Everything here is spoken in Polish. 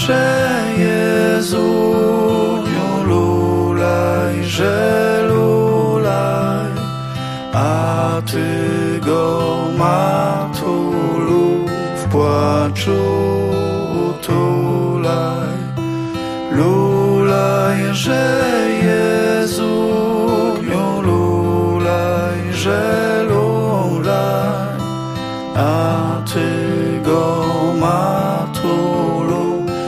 że Jezuniu lulaj, że lulaj, a Ty go, matulu, w płaczu utulaj. Lulaj, że Jezuniu lulaj, że